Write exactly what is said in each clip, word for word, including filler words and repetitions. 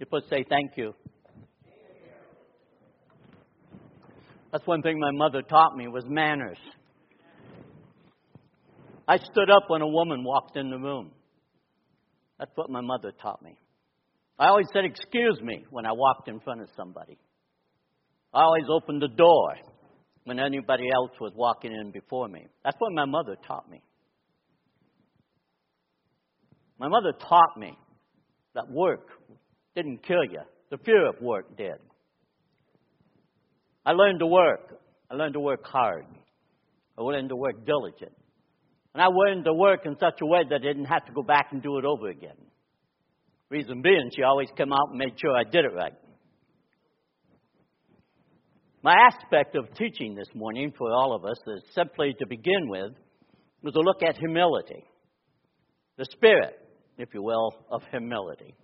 People say thank you. That's one thing my mother taught me was manners. I stood up when a woman walked in the room. That's what my mother taught me. I always said, excuse me, when I walked in front of somebody. I always opened the door when anybody else was walking in before me. That's what my mother taught me. My mother taught me that work didn't kill you. The fear of work did. I learned to work. I learned to work hard. I learned to work diligent. And I learned to work in such a way that I didn't have to go back and do it over again. Reason being, she always came out and made sure I did it right. My aspect of teaching this morning for all of us is simply to begin with, was to look at humility. The spirit, if you will, of humility.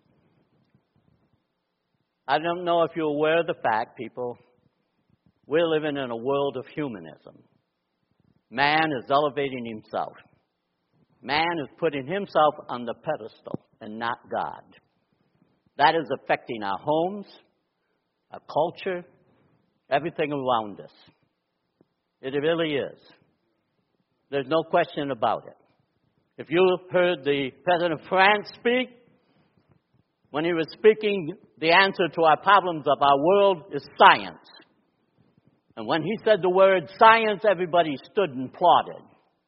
I don't know if you're aware of the fact, people, we're living in a world of humanism. Man is elevating himself. Man is putting himself on the pedestal and not God. That is affecting our homes, our culture, everything around us. It really is. There's no question about it. If you heard the President of France speak, when he was speaking, the answer to our problems of our world is science. And when he said the word science, everybody stood and applauded.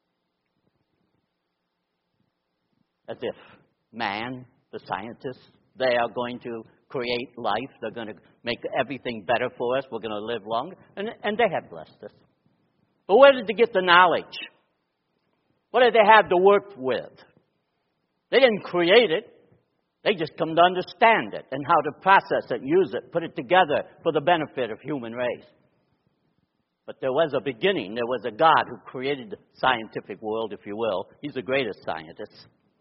As if man, the scientists, they are going to create life. They're going to make everything better for us. We're going to live longer. And, and they have blessed us. But where did they get the knowledge? What did they have to work with? They didn't create it. They just come to understand it and how to process it, use it, put it together for the benefit of human race. But there was a beginning. There was a God who created the scientific world, if you will. He's the greatest scientist.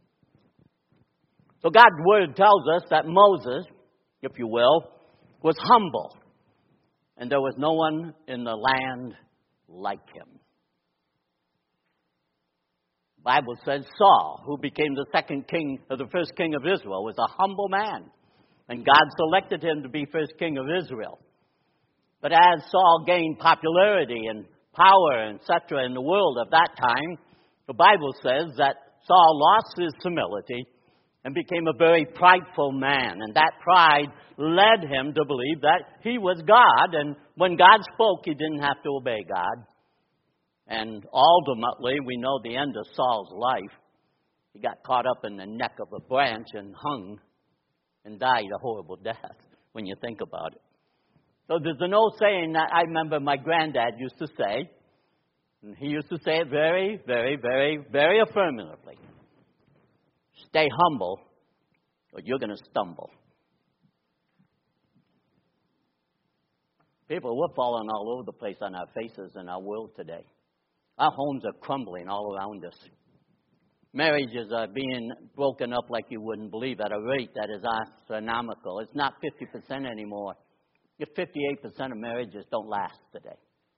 So God's Word tells us that Moses, if you will, was humble. And there was no one in the land like him. The Bible says Saul, who became the second king, or the first king of Israel, was a humble man. And God selected him to be first king of Israel. But as Saul gained popularity and power, et cetera, in the world of that time, the Bible says that Saul lost his humility and became a very prideful man. And that pride led him to believe that he was God. And when God spoke, he didn't have to obey God. And ultimately, we know the end of Saul's life. He got caught up in the neck of a branch and hung and died a horrible death when you think about it. So there's an old saying that I remember my granddad used to say, and he used to say it very, very, very, very affirmatively. Stay humble, or you're going to stumble. People, we're falling all over the place on our faces in our world today. Our homes are crumbling all around us. Marriages are being broken up like you wouldn't believe at a rate that is astronomical. It's not fifty percent anymore. fifty-eight percent of marriages don't last today.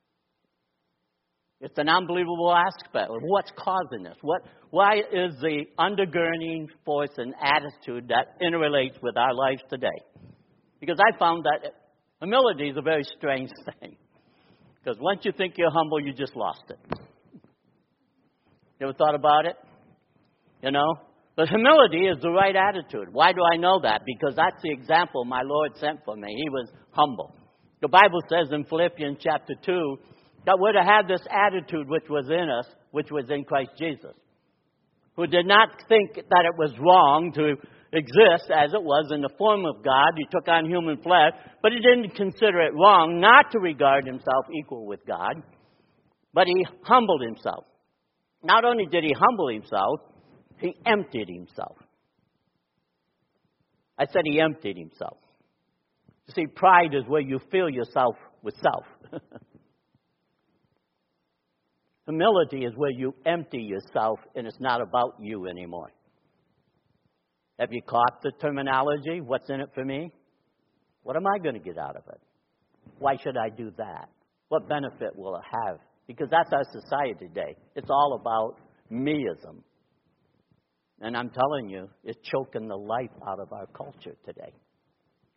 It's an unbelievable aspect of what's causing this. What, why is the undergirding force and attitude that interrelates with our lives today? Because I found that humility is a very strange thing. Because once you think you're humble, you just lost it. You ever thought about it? You know? But humility is the right attitude. Why do I know that? Because that's the example my Lord sent for me. He was humble. The Bible says in Philippians chapter two that we're to have this attitude which was in us, which was in Christ Jesus, who did not think that it was wrong to exist as it was in the form of God. He took on human flesh, but he didn't consider it wrong not to regard himself equal with God, but he humbled himself. Not only did he humble himself, he emptied himself. I said he emptied himself. You see, pride is where you fill yourself with self. Humility is where you empty yourself and it's not about you anymore. Have you caught the terminology? What's in it for me? What am I going to get out of it? Why should I do that? What benefit will it have? Because that's our society today. It's all about meism. And I'm telling you, it's choking the life out of our culture today.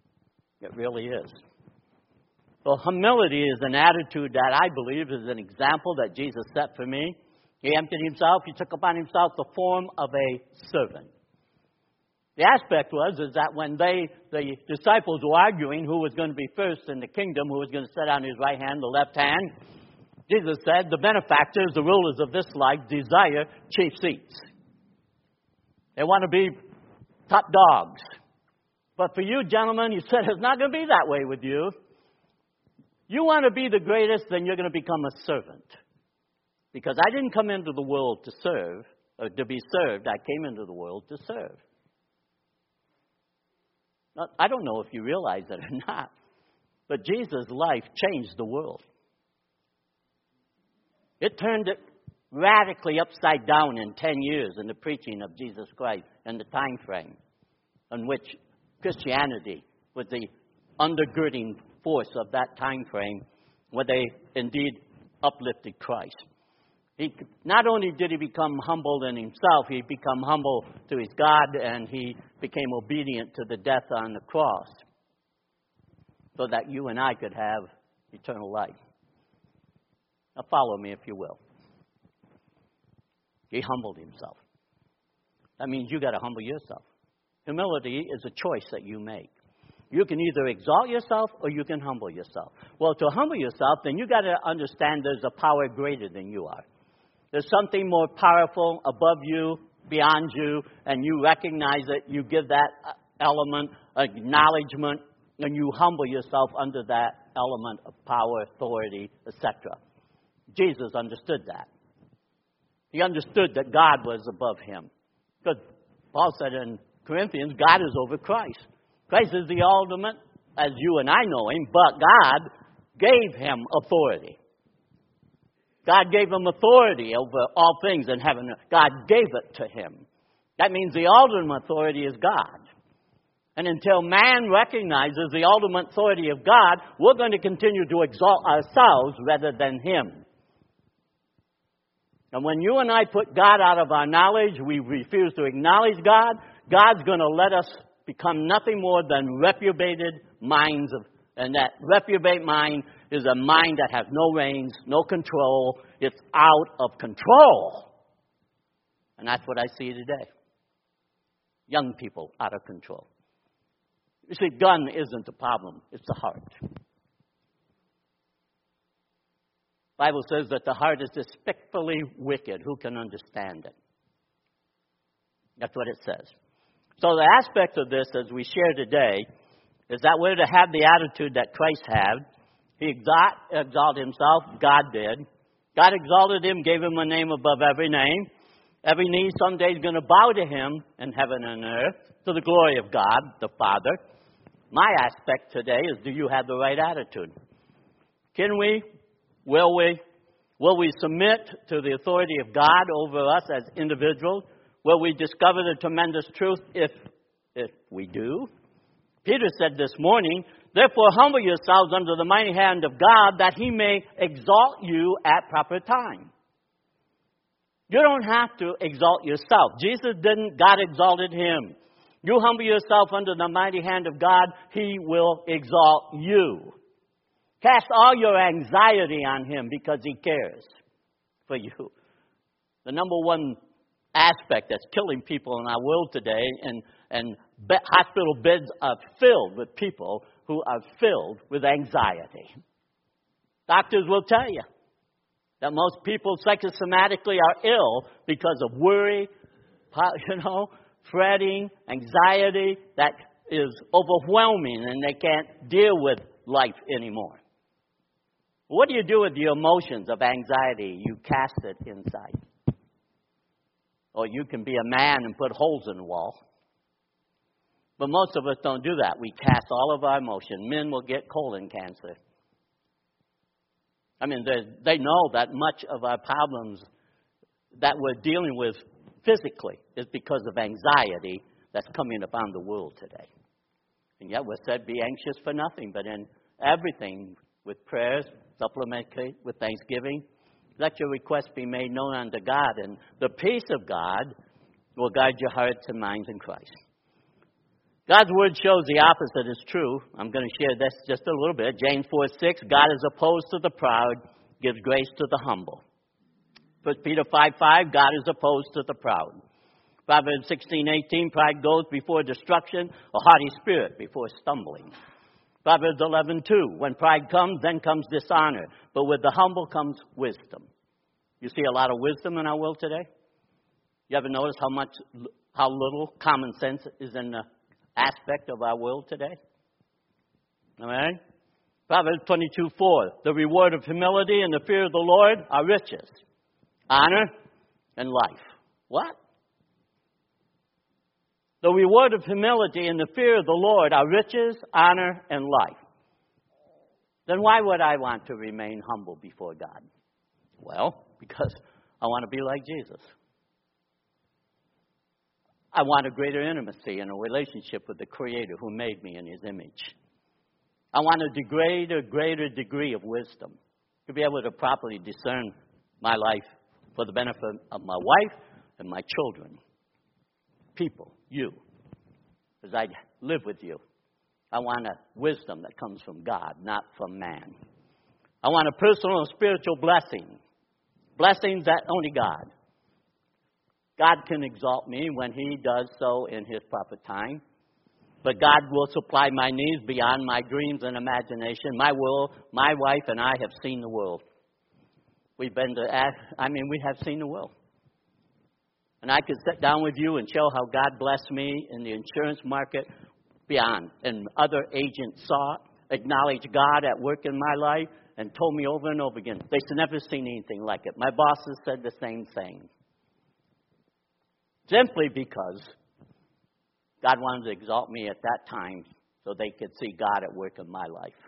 It really is. Well, humility is an attitude that I believe is an example that Jesus set for me. He emptied himself. He took upon himself the form of a servant. The aspect was is that when they, the disciples were arguing who was going to be first in the kingdom, who was going to sit on his right hand, the left hand, Jesus said, the benefactors, the rulers of this life, desire chief seats. They want to be top dogs. But for you, gentlemen, he said, it's not going to be that way with you. You want to be the greatest, then you're going to become a servant. Because I didn't come into the world to serve, or to be served. I came into the world to serve. Now, I don't know if you realize it or not, but Jesus' life changed the world. It turned it radically upside down in ten years in the preaching of Jesus Christ and the time frame in which Christianity was the undergirding force of that time frame where they indeed uplifted Christ. He, not only did he become humble in himself, he became humble to his God, and he became obedient to the death on the cross so that you and I could have eternal life. Now follow me if you will. He humbled himself. That means you got to humble yourself. Humility is a choice that you make. You can either exalt yourself or you can humble yourself. Well, to humble yourself, then you got to understand there's a power greater than you are. There's something more powerful above you, beyond you, and you recognize it. You give that element acknowledgement, and you humble yourself under that element of power, authority, et cetera. Jesus understood that. He understood that God was above him. Because Paul said in Corinthians, God is over Christ. Christ is the ultimate, as you and I know him, but God gave him authority. God gave him authority over all things in heaven. God gave it to him. That means the ultimate authority is God. And until man recognizes the ultimate authority of God, we're going to continue to exalt ourselves rather than him. And when you and I put God out of our knowledge, we refuse to acknowledge God, God's going to let us become nothing more than reprobated minds. Of, and that reprobate mind is a mind that has no reins, no control. It's out of control. And that's what I see today. Young people out of control. You see, gun isn't the problem. It's the heart. The Bible says that the heart is despicably wicked. Who can understand it? That's what it says. So the aspect of this, as we share today, is that we're to have the attitude that Christ had. He exalt, exalted himself. God did. God exalted him, gave him a name above every name. Every knee someday is going to bow to him in heaven and earth to the glory of God, the Father. My aspect today is, do you have the right attitude? Can we? Will we? Will we submit to the authority of God over us as individuals? Will we discover the tremendous truth if, if we do? Peter said this morning, therefore humble yourselves under the mighty hand of God that he may exalt you at proper time. You don't have to exalt yourself. Jesus didn't, God exalted him. You humble yourself under the mighty hand of God, he will exalt you. Cast all your anxiety on him because he cares for you. The number one aspect that's killing people in our world today, and, and be, hospital beds are filled with people who are filled with anxiety. Doctors will tell you that most people psychosomatically are ill because of worry, you know, fretting, anxiety that is overwhelming and they can't deal with life anymore. What do you do with the emotions of anxiety? You cast it inside. Or you can be a man and put holes in the wall. But most of us don't do that. We cast all of our emotion. Men will get colon cancer. I mean, they know that much of our problems that we're dealing with physically is because of anxiety that's coming upon the world today. And yet we're said, be anxious for nothing, but in everything with prayers, supplementary with thanksgiving, let your requests be made known unto God, and the peace of God will guide your hearts and minds in Christ. God's word shows the opposite is true. I'm going to share this just a little bit. James four six, God is opposed to the proud, gives grace to the humble. First Peter five five, God is opposed to the proud. Proverbs sixteen eighteen, pride goes before destruction, a haughty spirit before stumbling. Proverbs eleven two, when pride comes, then comes dishonor, but with the humble comes wisdom. You see a lot of wisdom in our world today? You ever notice how much, how little common sense is in the aspect of our world today? All right? Proverbs twenty-two four, the reward of humility and the fear of the Lord are riches, honor, and life. What? The reward of humility and the fear of the Lord are riches, honor, and life. Then why would I want to remain humble before God? Well, because I want to be like Jesus. I want a greater intimacy and a relationship with the Creator who made me in His image. I want a greater, greater degree of wisdom to be able to properly discern my life for the benefit of my wife and my children. People, you, as I live with you. I want a wisdom that comes from God, not from man. I want a personal and spiritual blessing. Blessings that only God. God can exalt me when He does so in His proper time. But God will supply my needs beyond my dreams and imagination. My will, my wife and I have seen the world. We've been to, I mean, we have seen the world. And I could sit down with you and show how God blessed me in the insurance market beyond. And other agents saw it, acknowledged God at work in my life, and told me over and over again, they've never seen anything like it. My bosses said the same thing. Simply because God wanted to exalt me at that time so they could see God at work in my life.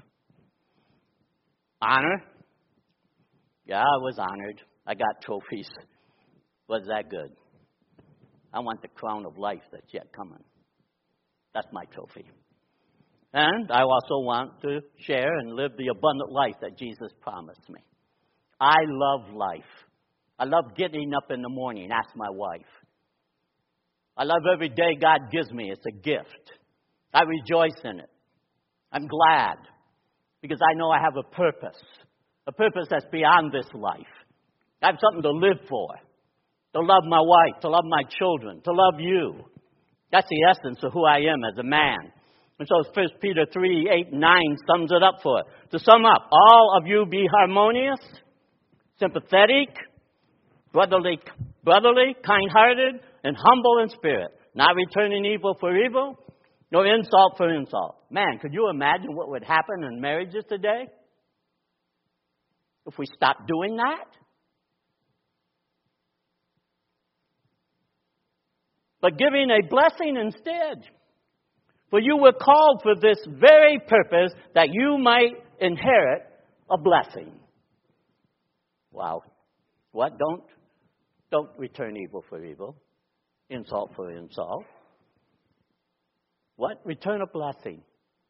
Honor? Yeah, I was honored. I got trophies. Was that good? I want the crown of life that's yet coming. That's my trophy. And I also want to share and live the abundant life that Jesus promised me. I love life. I love getting up in the morning. Ask my wife. I love every day God gives me. It's a gift. I rejoice in it. I'm glad because I know I have a purpose. A purpose that's beyond this life. I have something to live for. To love my wife, to love my children, to love you. That's the essence of who I am as a man. And so First Peter three, eight, nine sums it up for us. To sum up, all of you be harmonious, sympathetic, brotherly, brotherly, kind-hearted, and humble in spirit, not returning evil for evil, nor insult for insult. Man, could you imagine what would happen in marriages today if we stopped doing that? But giving a blessing instead. For you were called for this very purpose, that you might inherit a blessing. Wow. What? Don't, don't return evil for evil. Insult for insult. What? Return a blessing.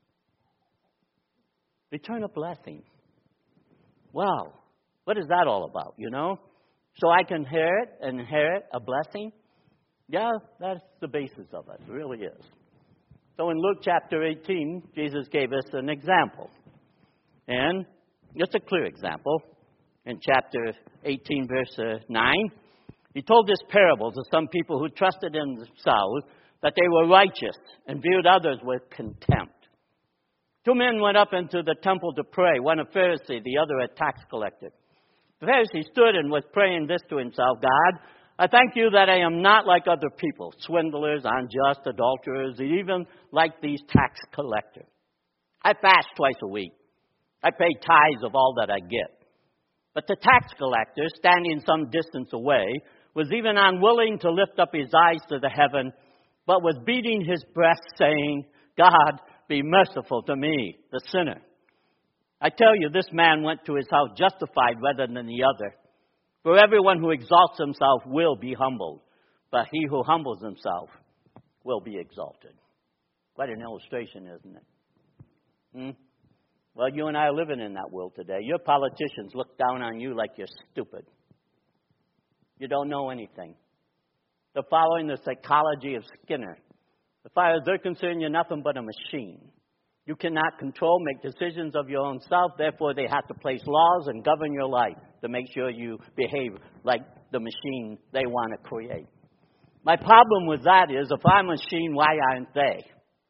Return a blessing. Wow. What is that all about, you know? So I can inherit, inherit a blessing? Yeah, that's the basis of it. It really is. So in Luke chapter eighteen, Jesus gave us an example. And just a clear example. In chapter eighteen, verse nine, He told this parable to some people who trusted in themselves that they were righteous and viewed others with contempt. Two men went up into the temple to pray, one a Pharisee, the other a tax collector. The Pharisee stood and was praying this to himself, God, I thank you that I am not like other people, swindlers, unjust, adulterers, even like these tax collectors. I fast twice a week. I pay tithes of all that I get. But the tax collector, standing some distance away, was even unwilling to lift up his eyes to the heaven, but was beating his breast, saying, God, be merciful to me, the sinner. I tell you, this man went to his house justified rather than the other. For everyone who exalts himself will be humbled, but he who humbles himself will be exalted. Quite an illustration, isn't it? Hmm? Well, you and I are living in that world today. Your politicians look down on you like you're stupid. You don't know anything. They're following the psychology of Skinner, a As far as they're concerned, you're nothing but a machine. You cannot control, make decisions of your own self. Therefore, they have to place laws and govern your life to make sure you behave like the machine they want to create. My problem with that is, if I'm a machine, why aren't they?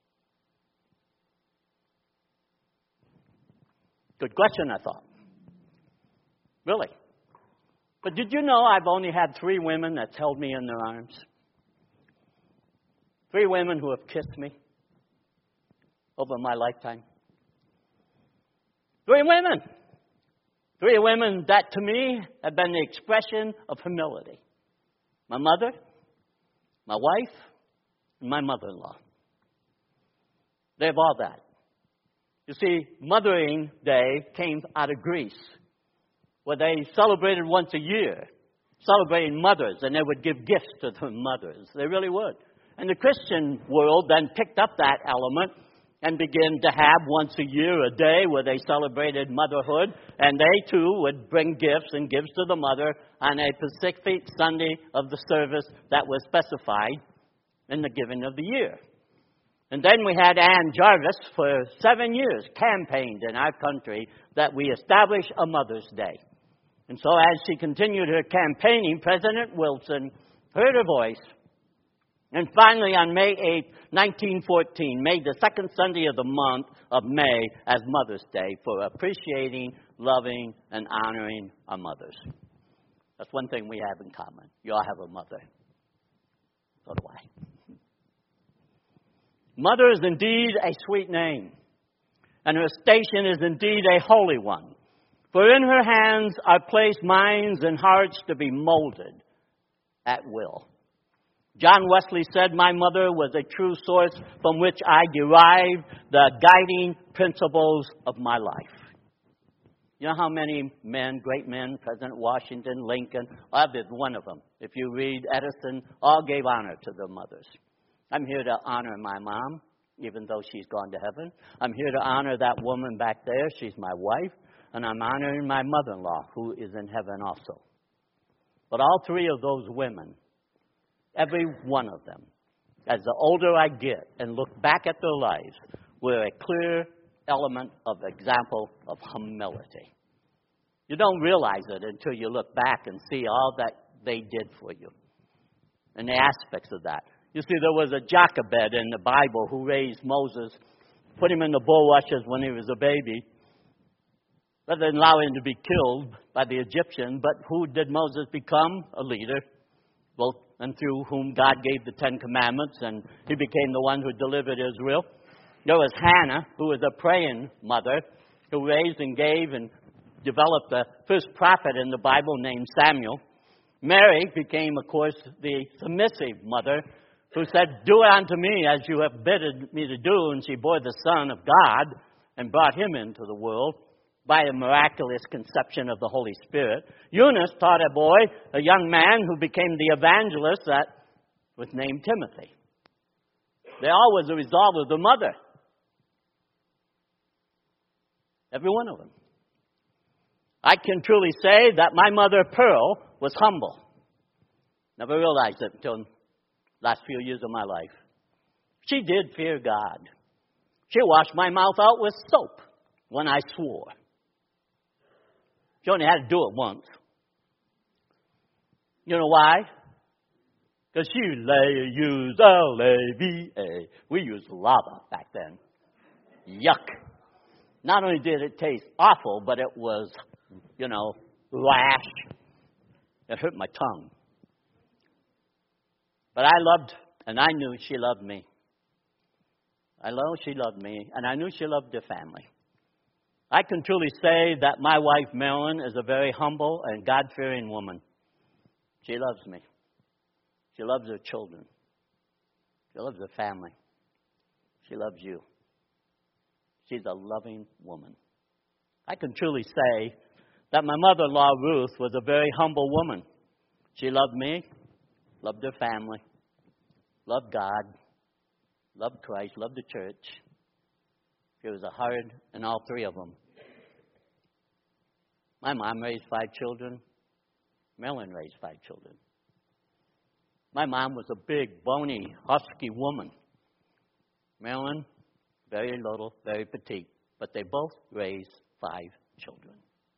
Good question, I thought. Really. But did you know I've only had three women that's held me in their arms? Three women who have kissed me over my lifetime. Three women. Three women that, to me, have been the expression of humility. My mother, my wife, and my mother-in-law. They have all that. You see, Mothering Day came out of Greece, where they celebrated once a year, celebrating mothers, and they would give gifts to the mothers. They really would. And the Christian world then picked up that element and began to have once a year a day where they celebrated motherhood, and they too would bring gifts and gifts to the mother on a specific Sunday of the service that was specified in the giving of the year. And then we had Ann Jarvis for seven years campaigned in our country that we establish a Mother's Day. And so as she continued her campaigning, President Wilson heard her voice. And finally, on May eighth, nineteen fourteen, made the second Sunday of the month of May as Mother's Day for appreciating, loving, and honoring our mothers. That's one thing we have in common. You all have a mother. So do I. Mother is indeed a sweet name, and her station is indeed a holy one. For in her hands are placed minds and hearts to be molded at will. John Wesley said, "My mother was a true source from which I derived the guiding principles of my life." You know how many men, great men, President Washington, Lincoln, others, one of them, if you read Edison, all gave honor to their mothers. I'm here to honor my mom, even though she's gone to heaven. I'm here to honor that woman back there. She's my wife. And I'm honoring my mother-in-law, who is in heaven also. But all three of those women, every one of them, as the older I get and look back at their lives, were a clear element of example of humility. You don't realize it until you look back and see all that they did for you and the aspects of that. You see, there was a Jochebed in the Bible who raised Moses, put him in the bulrushes when he was a baby, rather than allow him to be killed by the Egyptian. But who did Moses become? A leader. Well, and through whom God gave the Ten Commandments, and he became the one who delivered Israel. There was Hannah, who was a praying mother, who raised and gave and developed the first prophet in the Bible named Samuel. Mary became, of course, the submissive mother, who said, "Do unto me as you have bidden me to do," and she bore the Son of God and brought him into the world by a miraculous conception of the Holy Spirit. Eunice taught a boy, a young man, who became the evangelist that was named Timothy. They all was a result of the mother. Every one of them. I can truly say that my mother, Pearl, was humble. Never realized it until the last few years of my life. She did fear God. She washed my mouth out with soap when I swore. She only had to do it once. You know why? Because she lay, used L A V A. We used lava back then. Yuck. Not only did it taste awful, but it was, you know, rash. It hurt my tongue. But I loved, and I knew she loved me. I know she loved me, and I knew she loved her family. I can truly say that my wife, Marilyn, is a very humble and God-fearing woman. She loves me. She loves her children. She loves her family. She loves you. She's a loving woman. I can truly say that my mother-in-law, Ruth, was a very humble woman. She loved me, loved her family, loved God, loved Christ, loved the church. She was a hard in all three of them. My mom raised five children. Marilyn raised five children. My mom was a big, bony, husky woman. Marilyn, very little, very petite, but they both raised five children.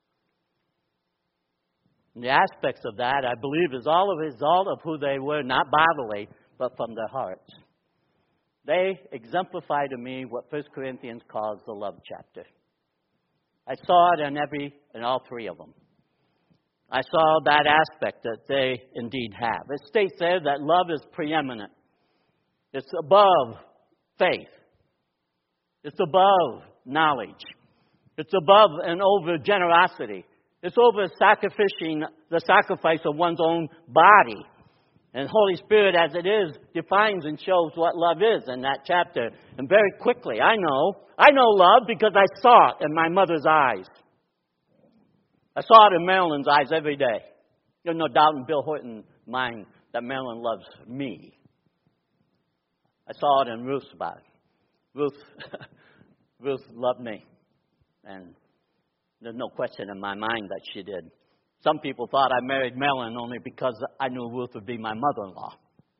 And the aspects of that, I believe, is all a result of who they were, not bodily, but from their hearts. They exemplify to me what First Corinthians calls the love chapter. I saw it in every, in all three of them. I saw that aspect that they indeed have. It states there that love is preeminent. It's above faith. It's above knowledge. It's above and over generosity. It's over sacrificing the sacrifice of one's own body. And Holy Spirit, as it is, defines and shows what love is in that chapter. And very quickly, I know. I know love because I saw it in my mother's eyes. I saw it in Marilyn's eyes every day. There's no doubt in Bill Horton's mind that Marilyn loves me. I saw it in Ruth's body. Ruth, Ruth loved me. And there's no question in my mind that she did. Some people thought I married Marilyn only because I knew Ruth would be my mother-in-law.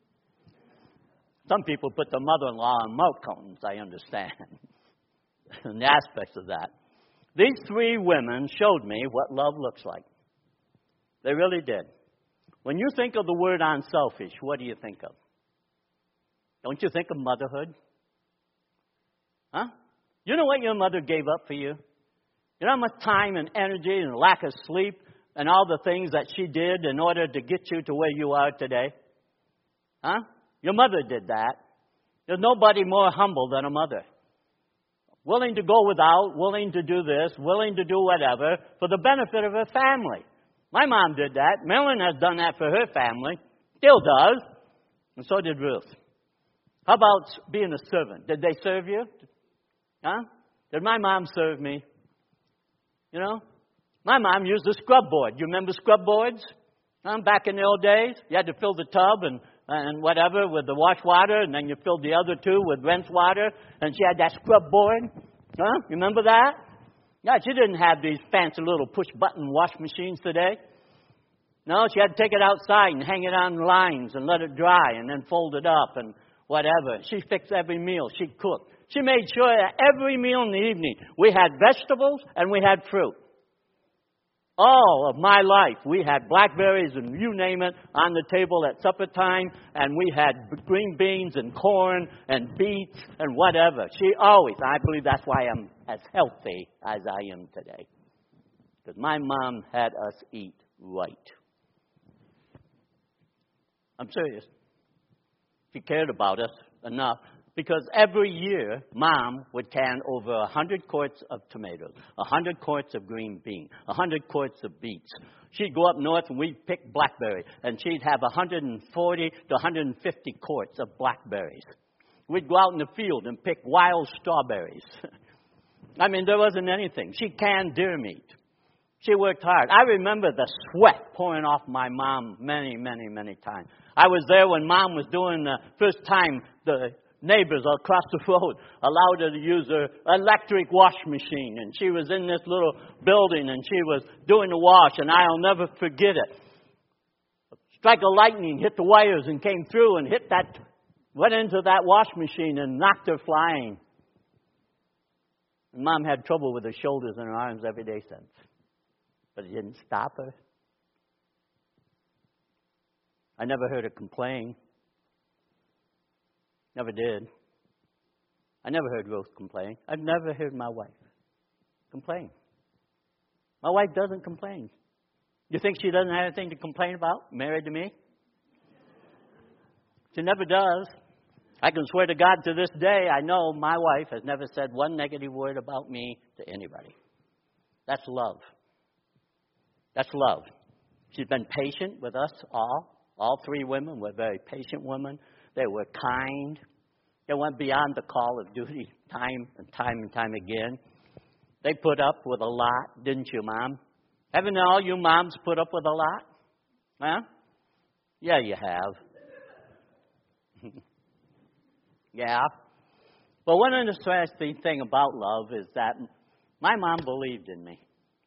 Some people put the mother-in-law on mouth cones, I understand. And the aspects of that. These three women showed me what love looks like. They really did. When you think of the word unselfish, what do you think of? Don't you think of motherhood? Huh? You know what your mother gave up for you? You know how much time and energy and lack of sleep and all the things that she did in order to get you to where you are today? Huh? Your mother did that. There's nobody more humble than a mother. Willing to go without, willing to do this, willing to do whatever for the benefit of her family. My mom did that. Marilyn has done that for her family. Still does. And so did Ruth. How about being a servant? Did they serve you? Huh? Did my mom serve me? You know? My mom used a scrub board. You remember scrub boards? Huh? Back in the old days, you had to fill the tub and, and whatever with the wash water, and then you filled the other two with rinse water, and she had that scrub board. Huh? You remember that? Yeah, she didn't have these fancy little push-button wash machines today. No, she had to take it outside and hang it on lines and let it dry and then fold it up and whatever. She fixed every meal. She cooked. She made sure that every meal in the evening we had vegetables and we had fruit. All of my life, we had blackberries and you name it on the table at supper time, and we had green beans and corn and beets and whatever. She always, I believe that's why I'm as healthy as I am today. Because my mom had us eat right. I'm serious. She cared about us enough. Because every year, Mom would can over one hundred quarts of tomatoes, one hundred quarts of green beans, one hundred quarts of beets. She'd go up north and we'd pick blackberry, and she'd have one hundred forty to one hundred fifty quarts of blackberries. We'd go out in the field and pick wild strawberries. I mean, there wasn't anything. She canned deer meat. She worked hard. I remember the sweat pouring off my mom many, many, many times. I was there when Mom was doing the first time the neighbors across the road allowed her to use her electric wash machine. And she was in this little building and she was doing the wash, and I'll never forget it. Strike of lightning hit the wires and came through and hit that, went into that wash machine and knocked her flying. And Mom had trouble with her shoulders and her arms every day since. But it didn't stop her. I never heard her complain. Never did. I never heard Ruth complain. I've never heard my wife complain. My wife doesn't complain. You think she doesn't have anything to complain about, married to me? She never does. I can swear to God to this day, I know my wife has never said one negative word about me to anybody. That's love. That's love. She's been patient with us all. All three women were very patient women. They were kind. They went beyond the call of duty time and time and time again. They put up with a lot, didn't you, Mom? Haven't all you moms put up with a lot? Huh? Yeah, you have. Yeah. But one interesting thing about love is that my mom believed in me.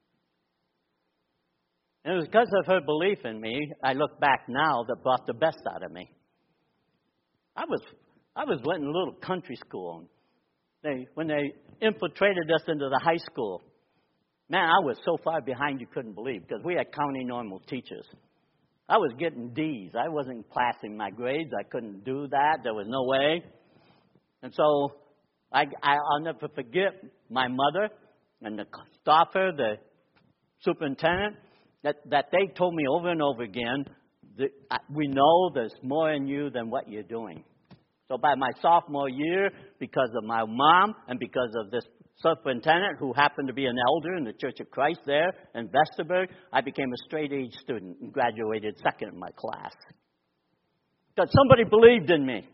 And it was because of her belief in me, I look back now, that brought the best out of me. I was I was went in a little country school. And they, when they infiltrated us into the high school, man, I was so far behind you couldn't believe, because we had county normal teachers. I was getting D's. I wasn't passing my grades. I couldn't do that. There was no way. And so I, I, I'll never forget my mother and the staffer, the superintendent, that, that they told me over and over again, that we know there's more in you than what you're doing. So by my sophomore year, because of my mom and because of this superintendent who happened to be an elder in the Church of Christ there in Vesterberg, I became a straight-A student and graduated second in my class. Because somebody believed in me.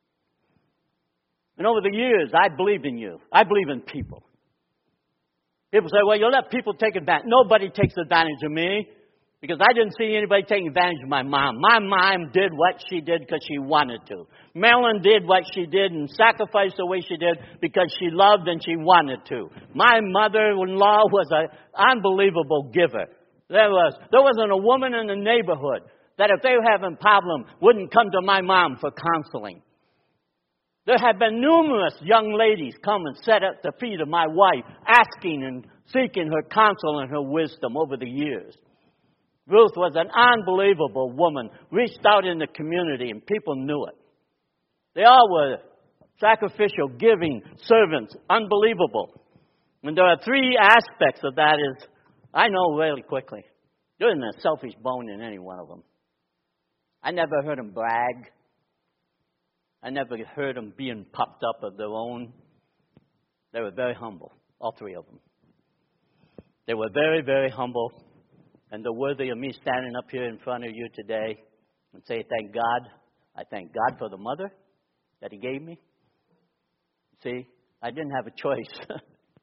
And over the years, I believed in you. I believe in people. People say, well, you let people take advantage. Nobody takes advantage of me, because I didn't see anybody taking advantage of my mom. My mom did what she did because she wanted to. Marilyn did what she did and sacrificed the way she did because she loved and she wanted to. My mother-in-law was an unbelievable giver. There was, there wasn't a woman in the neighborhood that if they were having a problem wouldn't come to my mom for counseling. There have been numerous young ladies come and sit at the feet of my wife, asking and seeking her counsel and her wisdom over the years. Ruth was an unbelievable woman, reached out in the community, and people knew it. They all were sacrificial, giving servants, unbelievable. And there are three aspects of that is, I know really quickly, there isn't a selfish bone in any one of them. I never heard them brag. I never heard them being puffed up of their own. They were very humble, all three of them. They were very, very humble. And they're worthy of me standing up here in front of you today and say, thank God. I thank God for the mother that He gave me. See, I didn't have a choice.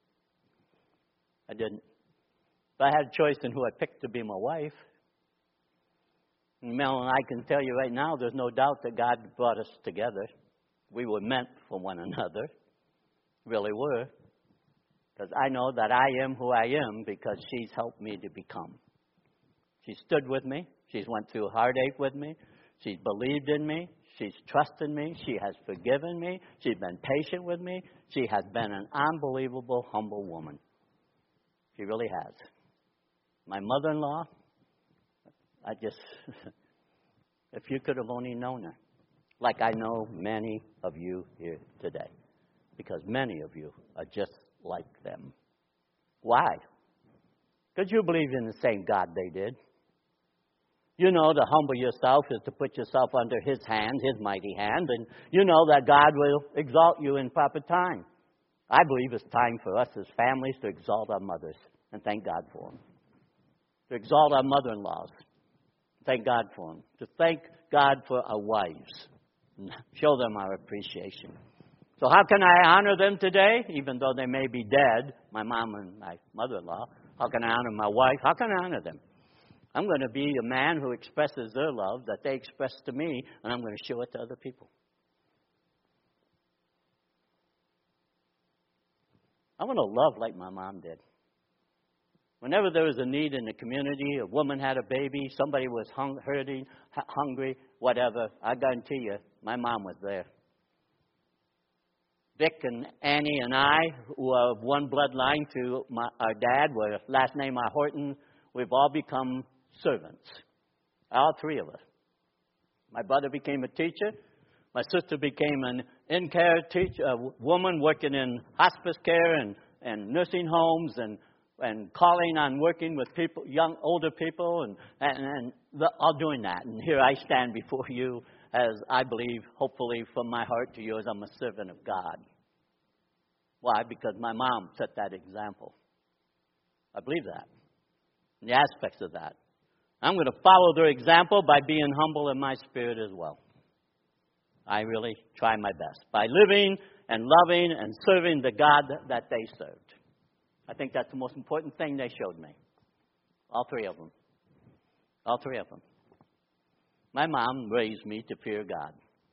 I didn't. If I had a choice in who I picked to be my wife, and Mel and I can tell you right now, there's no doubt that God brought us together. We were meant for one another. Really were. Because I know that I am who I am because she's helped me to become. She stood with me. She's went through heartache with me. She's believed in me. She's trusted me. She has forgiven me. She's been patient with me. She has been an unbelievable, humble woman. She really has. My mother-in-law, I just, if you could have only known her, like I know many of you here today, because many of you are just like them. Why? Because you believe in the same God they did. You know to humble yourself is to put yourself under His hand, His mighty hand, and you know that God will exalt you in proper time. I believe it's time for us as families to exalt our mothers and thank God for them. To exalt our mother-in-laws, thank God for them. To thank God for our wives, and show them our appreciation. So how can I honor them today, even though they may be dead, my mom and my mother-in-law? How can I honor my wife? How can I honor them? I'm going to be a man who expresses their love that they express to me, and I'm going to show it to other people. I want to love like my mom did. Whenever there was a need in the community, a woman had a baby, somebody was hung, hurting, hungry, whatever, I guarantee you, my mom was there. Vic and Annie and I, who are of one bloodline to my, our dad, were last name are Horton, we've all become servants. All three of us. My brother became a teacher. My sister became an in-care teacher, a woman working in hospice care and, and nursing homes and, and calling on working with people, young, older people, and, and, and the, all doing that. And here I stand before you as I believe, hopefully from my heart to yours, I'm a servant of God. Why? Because my mom set that example. I believe that. And the aspects of that. I'm going to follow their example by being humble in my spirit as well. I really try my best by living and loving and serving the God that they served. I think that's the most important thing they showed me. All three of them. All three of them. My mom raised me to fear God.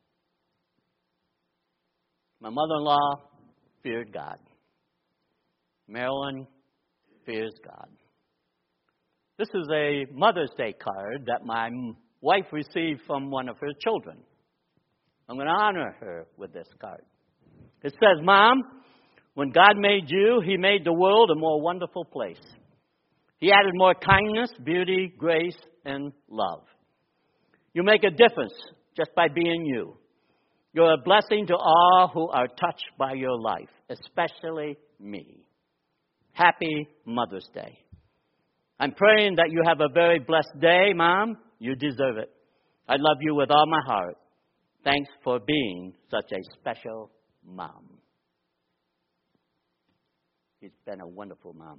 My mother-in-law feared God. Marilyn fears God. This is a Mother's Day card that my wife received from one of her children. I'm going to honor her with this card. It says, Mom, when God made you, He made the world a more wonderful place. He added more kindness, beauty, grace, and love. You make a difference just by being you. You're a blessing to all who are touched by your life, especially me. Happy Mother's Day. I'm praying that you have a very blessed day, Mom. You deserve it. I love you with all my heart. Thanks for being such a special mom. She's been a wonderful mom.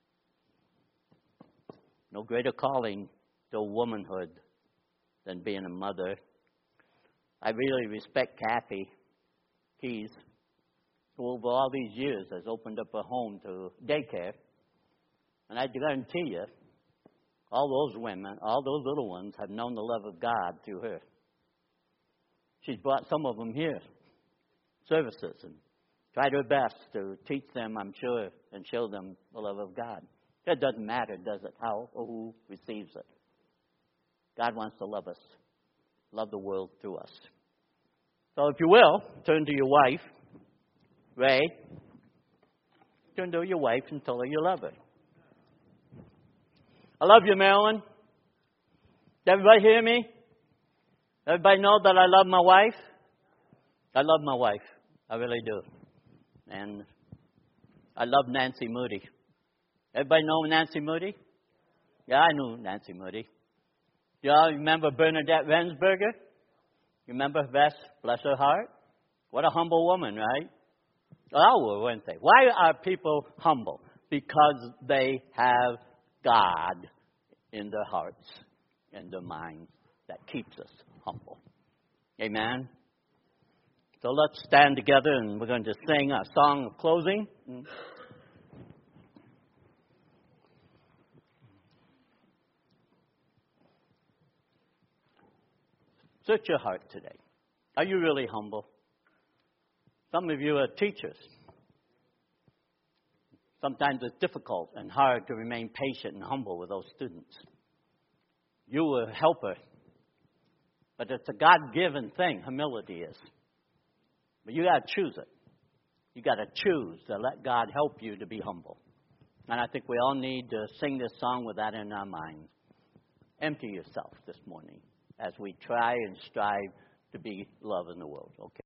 No greater calling to womanhood than being a mother. I really respect Kathy Keys, who over all these years has opened up a home to daycare. And I guarantee you, all those women, all those little ones have known the love of God through her. She's brought some of them here, services, and tried her best to teach them, I'm sure, and show them the love of God. It doesn't matter, does it, how or who receives it. God wants to love us, love the world through us. So if you will, turn to your wife, Ray. Turn to your wife and tell her you love her. I love you, Marilyn. Does everybody hear me? Everybody know that I love my wife? I love my wife. I really do. And I love Nancy Moody. Everybody know Nancy Moody? Yeah, I knew Nancy Moody. Y'all remember Bernadette Rensberger? You remember Bess? Bless her heart. What a humble woman, right? Oh, weren't they? Why are people humble? Because they have God in their hearts and their minds that keeps us humble. Amen? So let's stand together and we're going to sing a song of closing. Search your heart today. Are you really humble? Some of you are teachers. Sometimes it's difficult and hard to remain patient and humble with those students. You were a helper. But it's a God-given thing, humility is. But you got to choose it. You got to choose to let God help you to be humble. And I think we all need to sing this song with that in our minds. Empty yourself this morning as we try and strive to be love in the world. Okay.